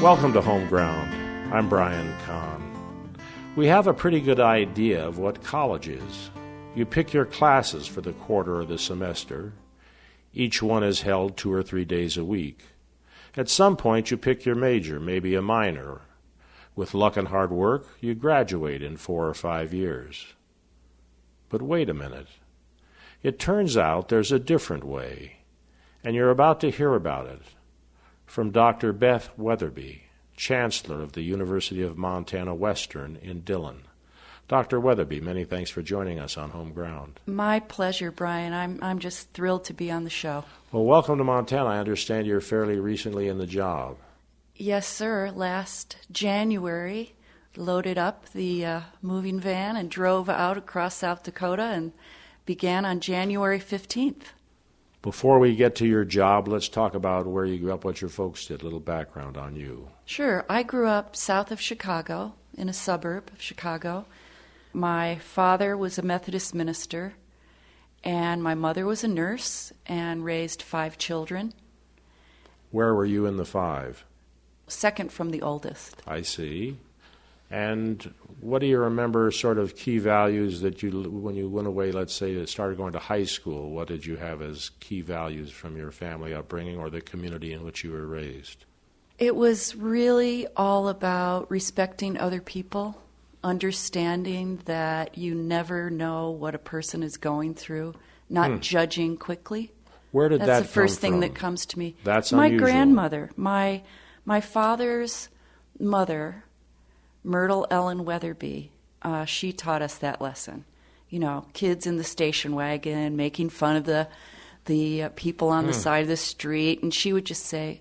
Welcome to Home Ground. I'm Brian Kahn. We have a pretty good idea of what college is. You pick your classes for the quarter or the semester. Each one is held 2 or 3 days a week. At some point, you pick your major, maybe a minor. With luck and hard work, you graduate in 4 or 5 years. But wait a minute. It turns out there's a different way, and you're about to hear about it from Dr. Beth Wetherbee, Chancellor of the University of Montana Western in Dillon. Dr. Wetherbee, many thanks for joining us on Home Ground. My pleasure, Brian. I'm just thrilled to be on the show. Well, welcome to Montana. I understand you're fairly recently in the job. Yes, sir. Last January, loaded up the moving van and drove out across South Dakota and began on January 15th. Before we get to your job, let's talk about where you grew up, what your folks did, a little background on you. Sure. I grew up south of Chicago, in a suburb of Chicago. My father was a Methodist minister, and my mother was a nurse and raised 5 children. Where were you in the 5? Second from the oldest. I see. And what do you remember sort of key values that you, when you went away, let's say, started going to high school, what did you have as key values from your family upbringing or the community in which you were raised? It was really all about respecting other people, understanding that you never know what a person is going through, not judging quickly. Where did that come from? That's the first thing that comes to me. That's my unusual. grandmother, my father's mother, Myrtle Ellen Wetherbee, she taught us that lesson. You know, kids in the station wagon making fun of the people on the side of the street, and she would just say,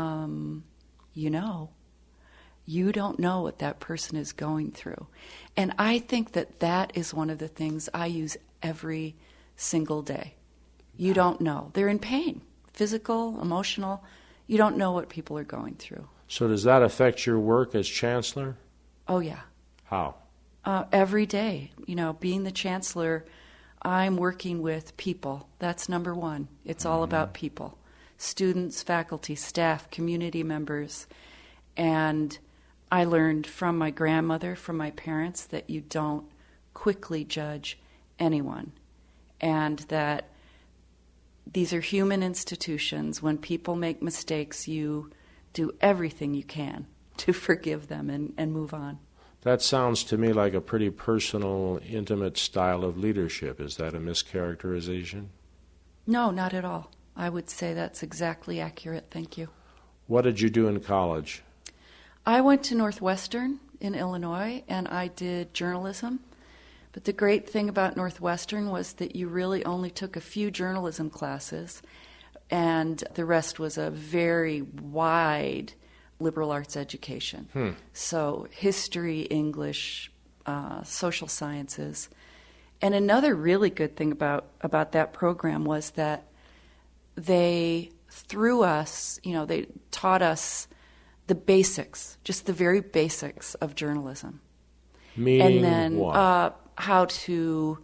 you know, you don't know what that person is going through. And I think that is one of the things I use every single day. You don't know. They're in pain, physical, emotional. You don't know what people are going through. So does that affect your work as chancellor? Oh, yeah. How? Every day. You know, being the chancellor, I'm working with people. That's number one. It's all about people. Students, faculty, staff, community members. And I learned from my grandmother, from my parents, that you don't quickly judge anyone. And that these are human institutions. When people make mistakes, you do everything you can to forgive them and move on. That sounds to me like a pretty personal, intimate style of leadership. Is that a mischaracterization? No, not at all. I would say that's exactly accurate. Thank you. What did you do in college? I went to Northwestern in Illinois, and I did journalism. But the great thing about Northwestern was that you really only took a few journalism classes, and the rest was a very wide liberal arts education. So history, English, social sciences. And another really good thing about that program was that they threw us, you know, they taught us the basics, just the very basics of journalism. Meaning and then what? How to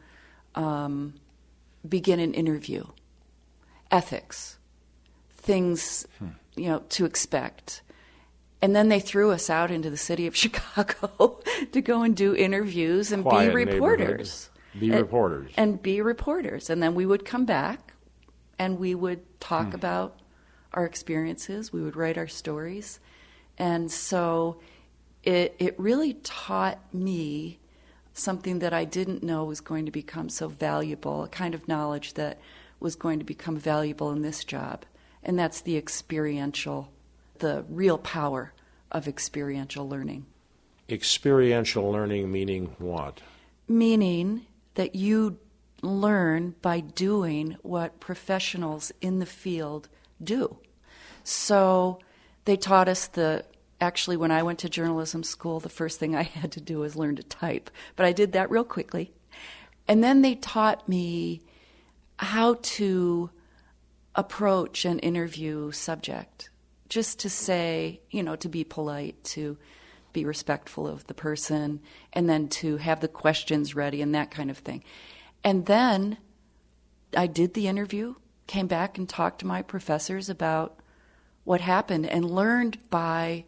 begin an interview, ethics, things, you know, to expect. And then they threw us out into the city of Chicago to go and do interviews and Quiet be reporters. Be reporters. And be reporters. And then we would come back and we would talk about our experiences. We would write our stories. And so it really taught me something that I didn't know was going to become so valuable, a kind of knowledge that was going to become valuable in this job. And that's the experiential, the real power of experiential learning. Experiential learning meaning what? Meaning that you learn by doing what professionals in the field do. So they taught us actually when I went to journalism school, the first thing I had to do was learn to type. But I did that real quickly. And then they taught me how to approach an interview subject, just to say, you know, to be polite, to be respectful of the person, and then to have the questions ready and that kind of thing. And then I did the interview, came back and talked to my professors about what happened, and learned by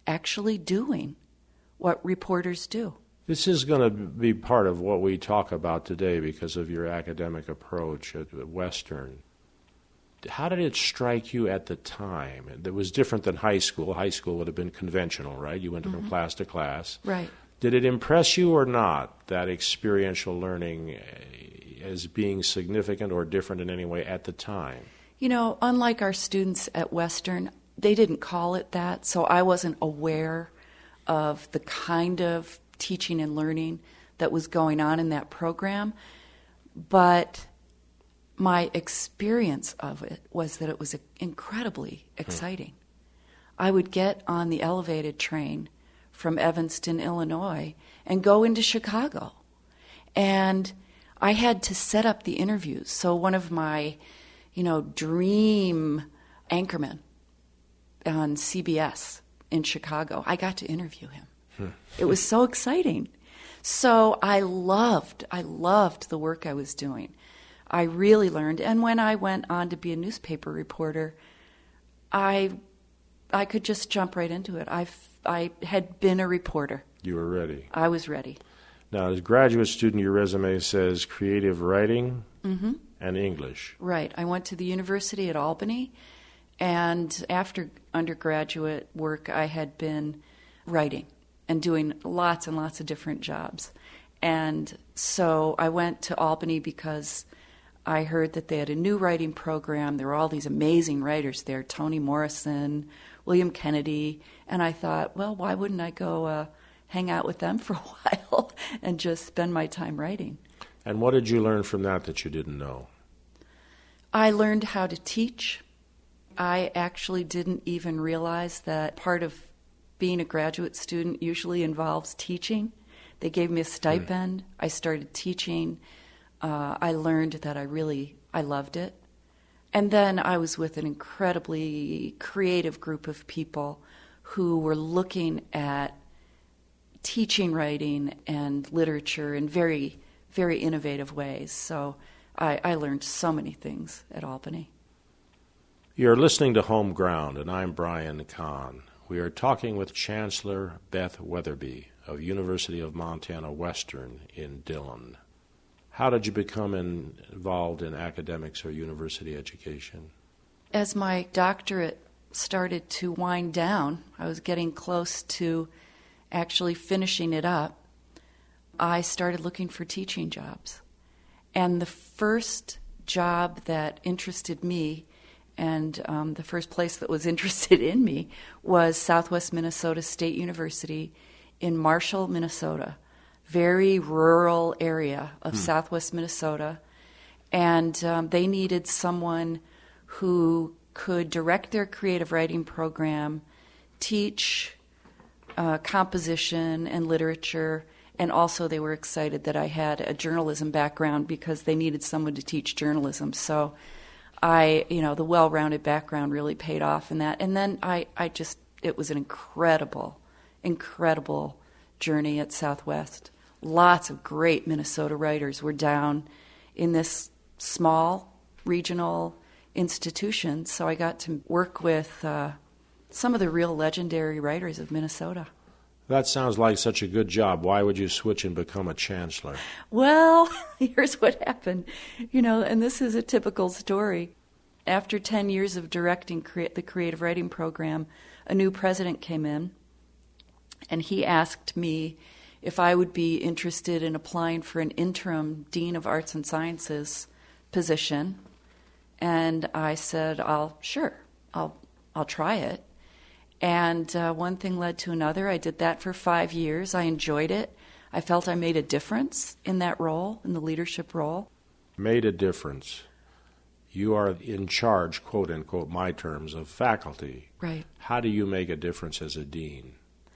actually doing what reporters do. This is going to be part of what we talk about today because of your academic approach at Western. How did it strike you at the time? It was different than high school. High school would have been conventional, right? You went from class to class. Right. Did it impress you or not, that experiential learning as being significant or different in any way at the time? You know, unlike our students at Western, they didn't call it that, so I wasn't aware of the kind of teaching and learning that was going on in that program. But my experience of it was that it was incredibly exciting. I would get on the elevated train from Evanston, Illinois, and go into Chicago. And I had to set up the interviews. So one of my, dream anchormen on CBS in Chicago, I got to interview him. It was so exciting. So I loved the work I was doing. I really learned. And when I went on to be a newspaper reporter, I could just jump right into it. I had been a reporter. You were ready. I was ready. Now, as a graduate student, your resume says creative writing and English. Right. I went to the University at Albany, and after undergraduate work, I had been writing and doing lots and lots of different jobs. And so I went to Albany because I heard that they had a new writing program. There were all these amazing writers there, Toni Morrison, William Kennedy, and I thought, well, why wouldn't I go hang out with them for a while and just spend my time writing? And what did you learn from that you didn't know? I learned how to teach. I actually didn't even realize that part of being a graduate student usually involves teaching. They gave me a stipend. I started teaching. I learned that I loved it. And then I was with an incredibly creative group of people who were looking at teaching writing and literature in very, very innovative ways. So I learned so many things at Albany. You're listening to Home Ground, and I'm Brian Kahn. We are talking with Chancellor Beth Weatherby of University of Montana Western in Dillon. How did you become involved in academics or university education? As my doctorate started to wind down, I was getting close to actually finishing it up, I started looking for teaching jobs. And the first job that interested me, and the first place that was interested in me, was Southwest Minnesota State University in Marshall, Minnesota. Very rural area of Southwest Minnesota. And they needed someone who could direct their creative writing program, teach composition and literature, and also they were excited that I had a journalism background because they needed someone to teach journalism. So the well-rounded background really paid off in that. And then it was an incredible, incredible journey at Southwest. Lots of great Minnesota writers were down in this small regional institution, so I got to work with some of the real legendary writers of Minnesota. That sounds like such a good job. Why would you switch and become a chancellor? Well, here's what happened. And this is a typical story. After 10 years of directing the creative writing program, a new president came in, and he asked me if I would be interested in applying for an interim Dean of Arts and Sciences position. And I said, I'll try it. And one thing led to another. I did that for 5 years. I enjoyed it. I felt I made a difference in that role, in the leadership role. Made a difference. You are in charge, quote unquote, my terms, of faculty. Right. How do you make a difference as a dean?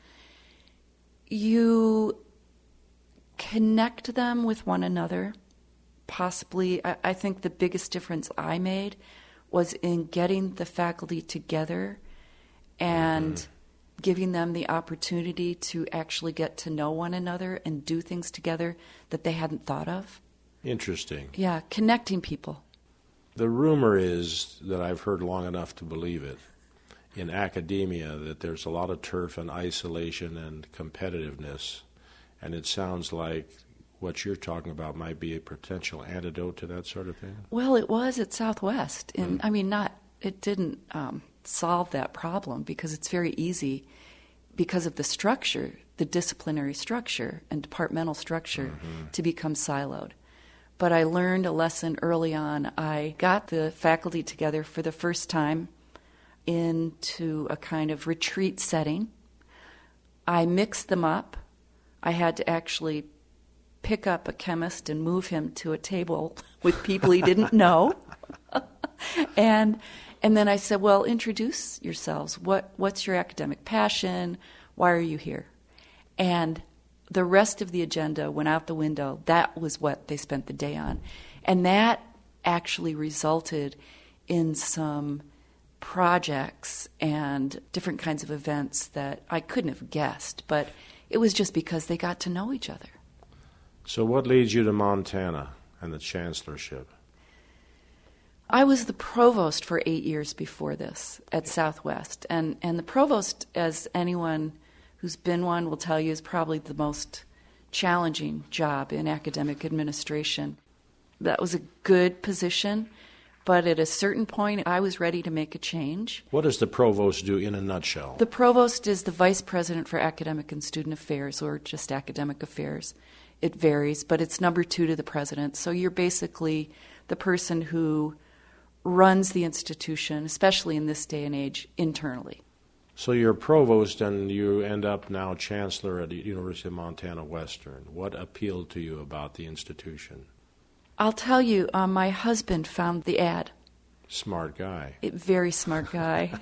You connect them with one another. Possibly, I think the biggest difference I made was in getting the faculty together and giving them the opportunity to actually get to know one another and do things together that they hadn't thought of. Interesting. Yeah, connecting people. The rumor is, that I've heard long enough to believe it, in academia that there's a lot of turf and isolation and competitiveness, and it sounds like what you're talking about might be a potential antidote to that sort of thing? Well, it was at Southwest. And I mean, it didn't solve that problem because it's very easy because of the structure, the disciplinary structure and departmental structure, to become siloed. But I learned a lesson early on. I got the faculty together for the first time into a kind of retreat setting. I mixed them up. I had to actually pick up a chemist and move him to a table with people he didn't know. And then I said, well, introduce yourselves. What's your academic passion? Why are you here? And the rest of the agenda went out the window. That was what they spent the day on. And that actually resulted in some projects and different kinds of events that I couldn't have guessed, but it was just because they got to know each other. So what leads you to Montana and the chancellorship? I was the provost for 8 years before this at Southwest, and the provost, as anyone who's been one will tell you, is probably the most challenging job in academic administration. That was a good position, but at a certain point I was ready to make a change. What does the provost do in a nutshell? The provost is the vice president for academic and student affairs, or just academic affairs. It varies, but it's number 2 to the president. So you're basically the person who runs the institution, especially in this day and age, internally. So you're provost and you end up now chancellor at the University of Montana Western. What appealed to you about the institution? I'll tell you, my husband found the ad. Smart guy. Very smart guy.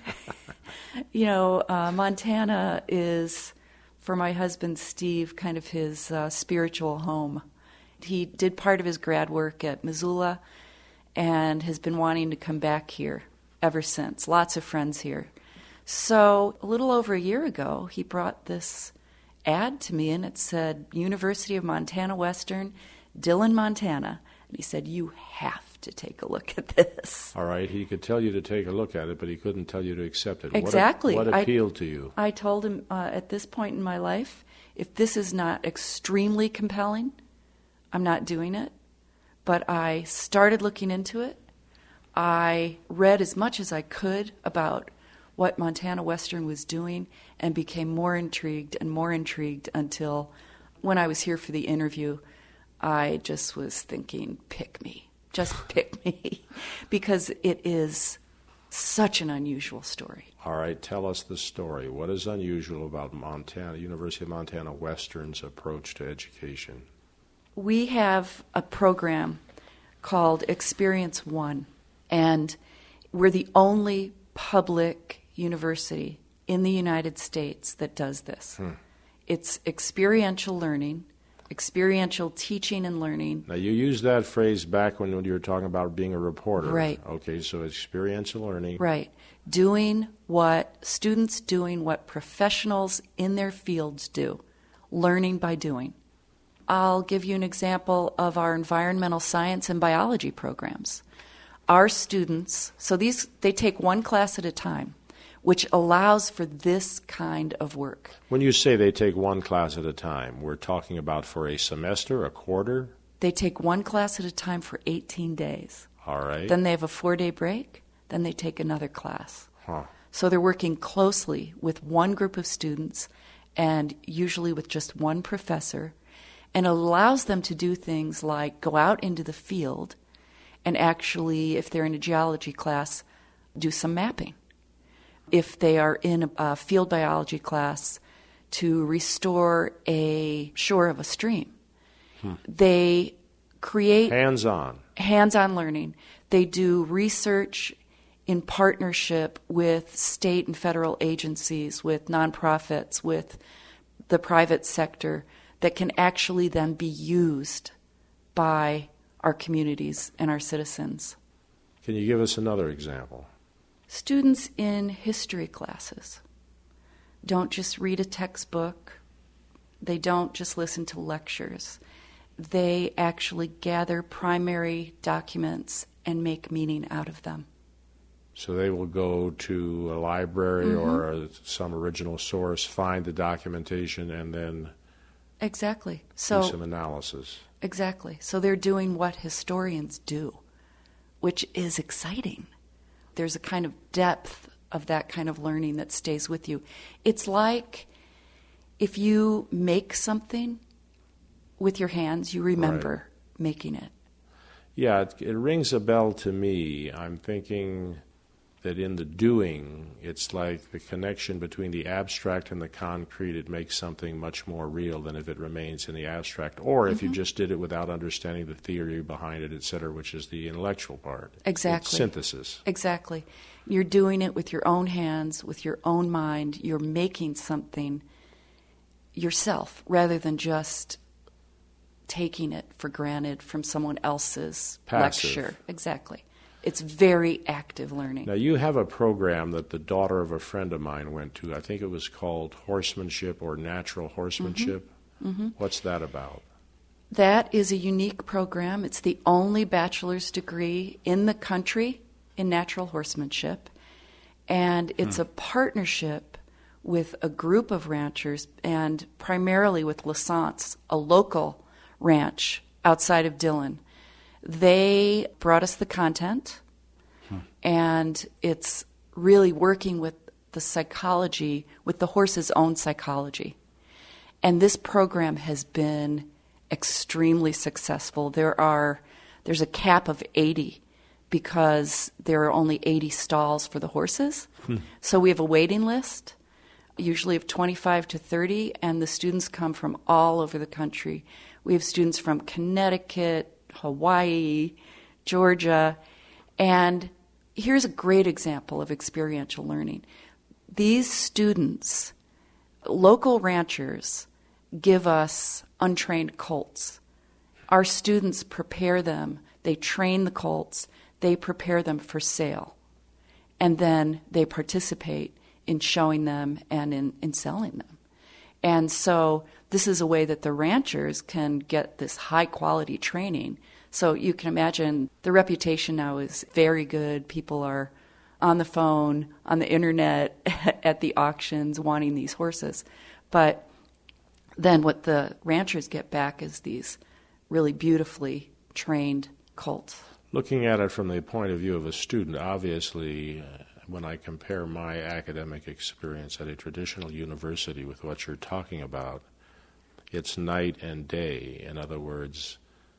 Montana is, for my husband Steve, kind of his spiritual home. He did part of his grad work at Missoula and has been wanting to come back here ever since. Lots of friends here. So a little over a year ago, he brought this ad to me, and it said, University of Montana Western, Dillon, Montana. And he said, you have to take a look at this. All right, he could tell you to take a look at it, but he couldn't tell you to accept it. Exactly. What appealed to you? I told him at this point in my life, if this is not extremely compelling, I'm not doing it. But I started looking into it. I read as much as I could about what Montana Western was doing and became more intrigued until when I was here for the interview, I just was thinking, pick me. Just pick me. Because it is such an unusual story. All right, tell us the story. What is unusual about University of Montana Western's approach to education? We have a program called Experience One, and we're the only public university in the United States that does this. It's experiential learning, experiential teaching and learning. Now, you used that phrase back when you were talking about being a reporter. Right. Okay, so experiential learning. Right. Students doing what professionals in their fields do, learning by doing. I'll give you an example of our environmental science and biology programs. Our students, they take one class at a time, which allows for this kind of work. When you say they take one class at a time, we're talking about for a semester, a quarter? They take one class at a time for 18 days. All right. Then they have a 4-day break. Then they take another class. Huh. So they're working closely with one group of students and usually with just one professor, and it allows them to do things like go out into the field and actually, if they're in a geology class, do some mapping. If they are in a field biology class, to restore a shore of a stream. They create hands-on learning. They do research in partnership with state and federal agencies, with nonprofits, with the private sector that can actually then be used by our communities and our citizens. Can you give us another example? Students in history classes don't just read a textbook. They don't just listen to lectures. They actually gather primary documents and make meaning out of them. So they will go to a library or some original source, find the documentation, and then Exactly. do some analysis. Exactly. So they're doing what historians do, which is exciting. There's a kind of depth of that kind of learning that stays with you. It's like if you make something with your hands, you remember making it. Yeah, it rings a bell to me. I'm thinking that in the doing, it's like the connection between the abstract and the concrete. It makes something much more real than if it remains in the abstract, or if you just did it without understanding the theory behind it, et cetera, which is the intellectual part. Exactly. It's synthesis. Exactly. You're doing it with your own hands, with your own mind. You're making something yourself rather than just taking it for granted from someone else's Passive. lecture. Exactly. It's very active learning. Now, you have a program that the daughter of a friend of mine went to. I think it was called Horsemanship or Natural Horsemanship. What's that about? That is a unique program. It's the only bachelor's degree in the country in natural horsemanship. And it's a partnership with a group of ranchers and primarily with Lassance, a local ranch outside of Dillon. They brought us the content, and it's really working with the psychology, with the horse's own psychology. And this program has been extremely successful. There's a cap of 80 because there are only 80 stalls for the horses. So we have a waiting list, usually of 25 to 30, and the students come from all over the country. We have students from Connecticut, Hawaii, Georgia, and here's a great example of experiential learning. These students, local ranchers, give us untrained colts. Our students prepare them, they train the colts, they prepare them for sale, and then they participate in showing them and in selling them. And so this is a way that the ranchers can get this high-quality training. So you can imagine the reputation now is very good. People are on the phone, on the internet, at the auctions wanting these horses. But then what the ranchers get back is these really beautifully trained colts. Looking at it from the point of view of a student, obviously, when I compare my academic experience at a traditional university with what you're talking about, it's night and day. In other words,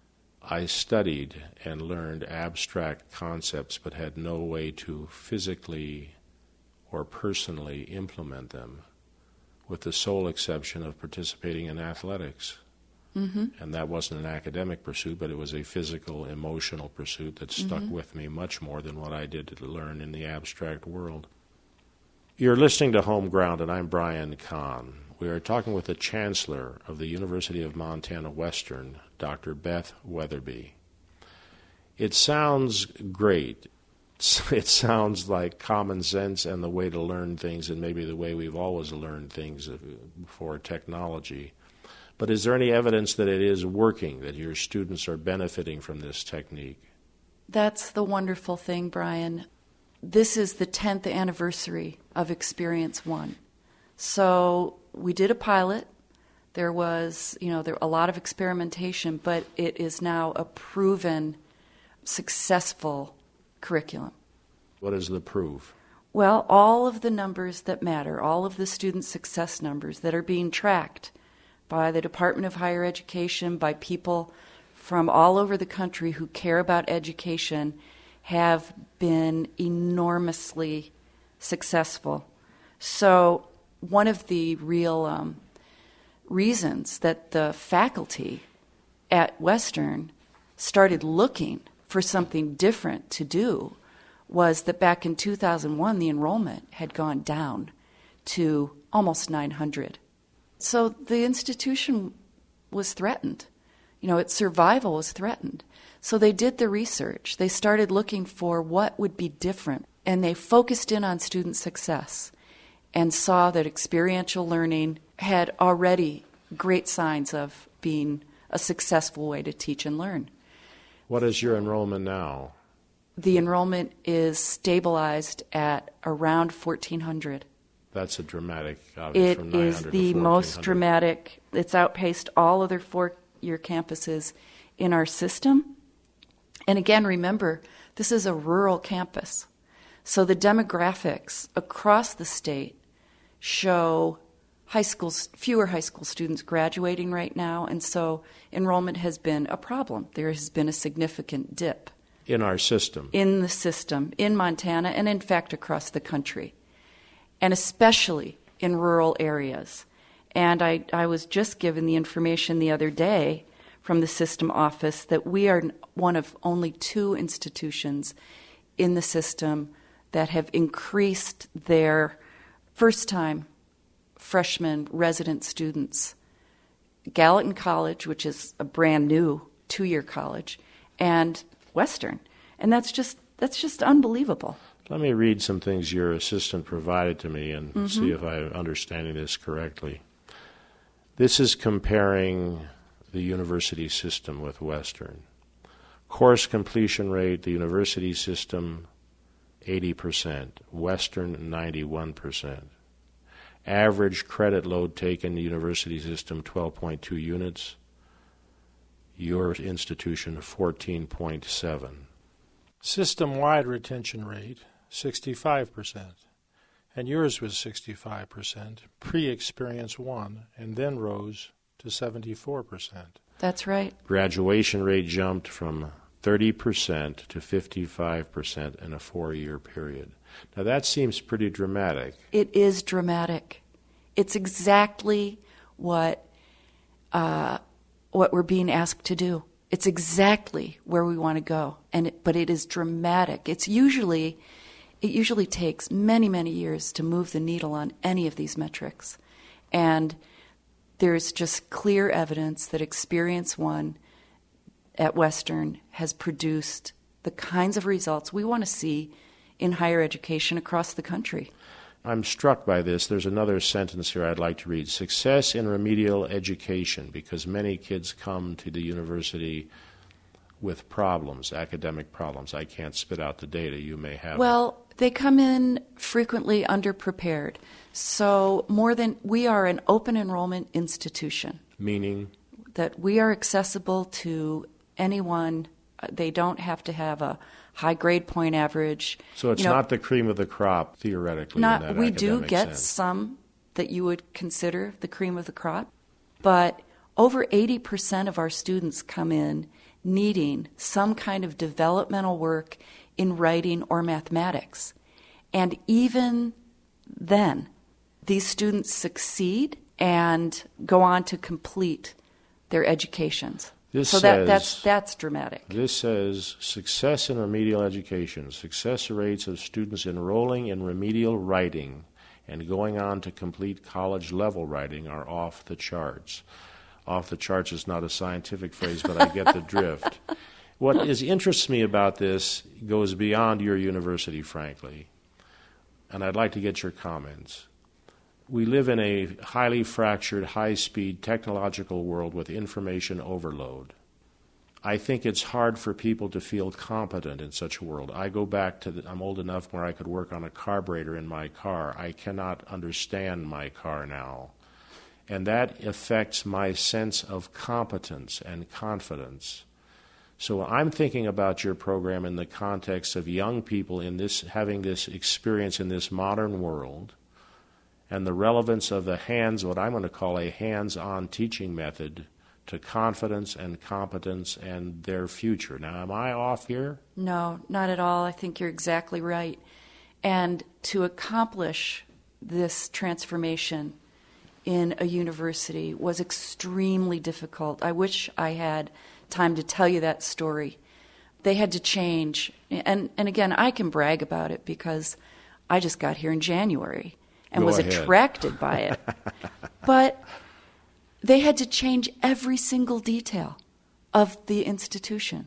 I studied and learned abstract concepts but had no way to physically or personally implement them, with the sole exception of participating in athletics. And that wasn't an academic pursuit, but it was a physical, emotional pursuit that stuck with me much more than what I did to learn in the abstract world. You're listening to Home Ground, and I'm Brian Kahn. We are talking with the Chancellor of the University of Montana Western, Dr. Beth Wetherbee. It sounds great. It sounds like common sense and the way to learn things, and maybe the way we've always learned things before technology. But is there any evidence that it is working, that your students are benefiting from this technique? That's the wonderful thing, Brian. This is the 10th anniversary of Experience One. So we did a pilot. There was, a lot of experimentation, but it is now a proven, successful curriculum. What is the proof? Well, all of the numbers that matter, all of the student success numbers that are being tracked by the Department of Higher Education, by people from all over the country who care about education, have been enormously successful. So one of the real reasons that the faculty at Western started looking for something different to do was that back in 2001, the enrollment had gone down to almost 900. So the institution was threatened. Its survival was threatened. So they did the research. They started looking for what would be different, and they focused in on student success and saw that experiential learning had already great signs of being a successful way to teach and learn. What is your enrollment now? the enrollment is stabilized at around 1,400. That's a dramatic, obviously, from It 900 is to the 1,400. most dramatic. It's outpaced all other four-year campuses in our system. And again, remember, this is a rural campus. So the demographics across the state show fewer high school students graduating right now, and so enrollment has been a problem. There has been a significant dip. In our system. In the system, in Montana, and in fact across the country, and especially in rural areas. And I was just given the information the other day from the system office that we are one of only 2 institutions in the system that have increased their first-time freshman resident students. Gallatin College, which is a brand new 2-year college, and Western. And that's just unbelievable. Let me read some things your assistant provided to me and see if I'm understanding this correctly. This is comparing the university system with Western. Course completion rate, the university system, 80%. Western, 91%. Average credit load taken, the university system, 12.2 units. Your institution, 14.7. System-wide retention rate, 65%. And yours was 65%, pre-experience 1, and then rose to 74%. That's right. Graduation rate jumped from 30% to 55% in a 4-year period. Now that seems pretty dramatic. It is dramatic. It's exactly what we're being asked to do. It's exactly where we want to go, but it is dramatic. It usually takes many, many years to move the needle on any of these metrics, and there's just clear evidence that Experience One at Western has produced the kinds of results we want to see in higher education across the country. I'm struck by this. There's another sentence here I'd like to read. Success in remedial education, because many kids come to the university with problems, academic problems. I can't spit out the data. You may have. Well, they come in frequently underprepared. So we are an open enrollment institution. Meaning? That we are accessible to anyone. They don't have to have a high grade point average. So it's not the cream of the crop, theoretically. We do get sense. some that you would consider the cream of the crop, but over 80% of our students come in needing some kind of developmental work in writing or mathematics. And even then, these students succeed and go on to complete their educations. That's dramatic. This says success in remedial education. Success rates of students enrolling in remedial writing and going on to complete college-level writing are off the charts. Off the charts is not a scientific phrase, but I get the drift. What interests me about this goes beyond your university, frankly, and I'd like to get your comments. We live in a highly fractured, high-speed technological world with information overload. I think it's hard for people to feel competent in such a world. I go back I'm old enough where I could work on a carburetor in my car. I cannot understand my car now. And that affects my sense of competence and confidence. So I'm thinking about your program in the context of young people having this experience in this modern world, and the relevance of what I'm going to call a hands-on teaching method to confidence and competence and their future. Now, am I off here? No, not at all. I think you're exactly right. And to accomplish this transformation in a university was extremely difficult. I wish I had time to tell you that story. They had to change. And again, I can brag about it because I just got here in January and was attracted by it. But they had to change every single detail of the institution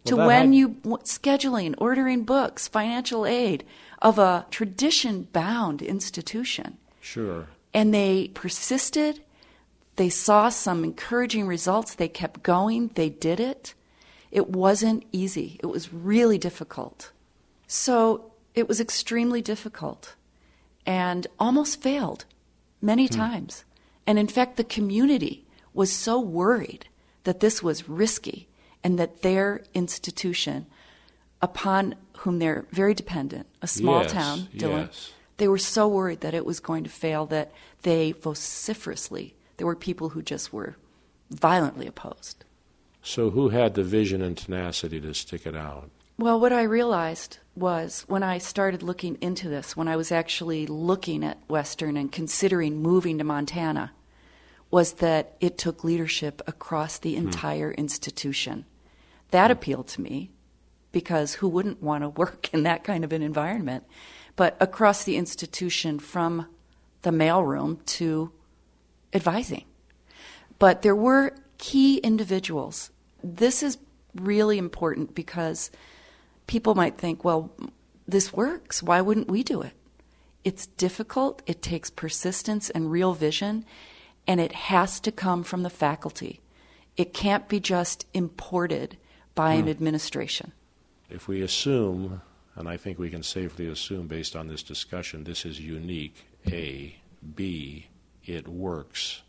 scheduling, ordering books, financial aid of a tradition-bound institution. Sure. And they persisted. They saw some encouraging results. They kept going. They did it. It wasn't easy. It was really difficult. So it was extremely difficult and almost failed many times. And in fact, the community was so worried that this was risky and that their institution, upon whom they're very dependent, a small town, Dillon, they were so worried that it was going to fail that they vociferously, there were people who just were violently opposed. So who had the vision and tenacity to stick it out? Well, what I realized was when I started looking into this, when I was actually looking at Western and considering moving to Montana, was that it took leadership across the entire institution. That appealed to me, because who wouldn't want to work in that kind of an environment? But across the institution, from the mailroom to advising. But there were key individuals. This is really important because people might think, well, this works. Why wouldn't we do it? It's difficult. It takes persistence and real vision, and it has to come from the faculty. It can't be just imported by an administration. If we assume, and I think we can safely assume based on this discussion, this is unique, A. B, it works.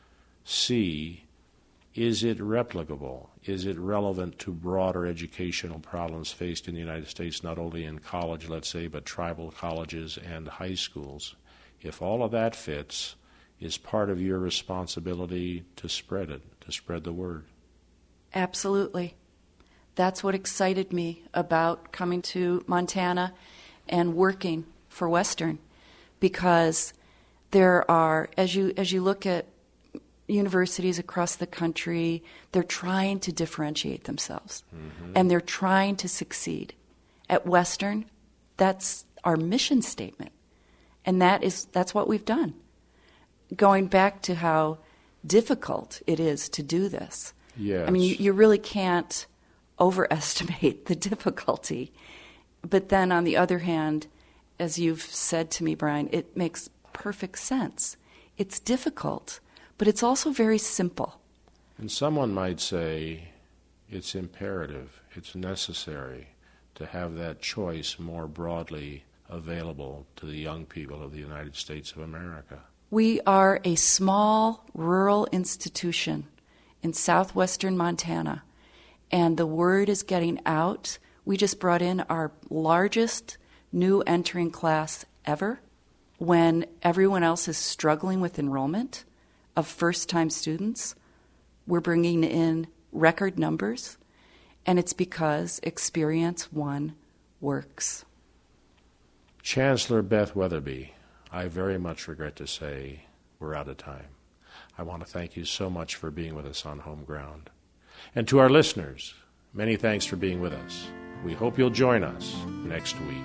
C, is it replicable? Is it relevant to broader educational problems faced in the United States, not only in college, let's say, but tribal colleges and high schools? If all of that fits, is part of your responsibility to spread it, to spread the word. Absolutely. That's what excited me about coming to Montana and working for Western, because there are, as you look at universities across the country, they're trying to differentiate themselves, and they're trying to succeed. At Western, that's our mission statement, and that's what we've done. Going back to how difficult it is to do this. Yes. I mean, you really can't overestimate the difficulty. But then on the other hand, as you've said to me, Brian, it makes perfect sense. It's difficult, but it's also very simple. And someone might say it's imperative, it's necessary to have that choice more broadly available to the young people of the United States of America. We are a small rural institution in southwestern Montana, and the word is getting out. We just brought in our largest new entering class ever when everyone else is struggling with enrollment of first-time students. We're bringing in record numbers, and it's because Experience One works. Chancellor Beth Weatherby, I very much regret to say we're out of time. I want to thank you so much for being with us on Home Ground. And to our listeners, many thanks for being with us. We hope you'll join us next week.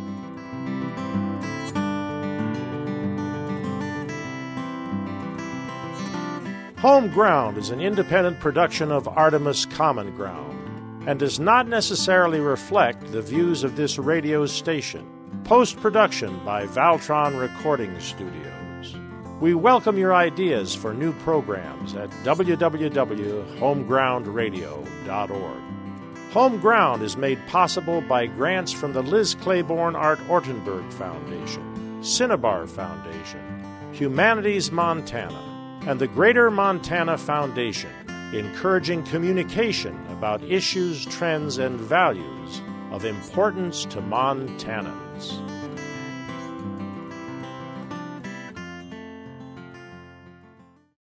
Home Ground is an independent production of Artemis Common Ground and does not necessarily reflect the views of this radio station. Post-production by Valtron Recording Studios. We welcome your ideas for new programs at www.homegroundradio.org. Home Ground is made possible by grants from the Liz Claiborne Art Ortenberg Foundation, Cinnabar Foundation, Humanities Montana, and the Greater Montana Foundation, encouraging communication about issues, trends, and values of importance to Montanans.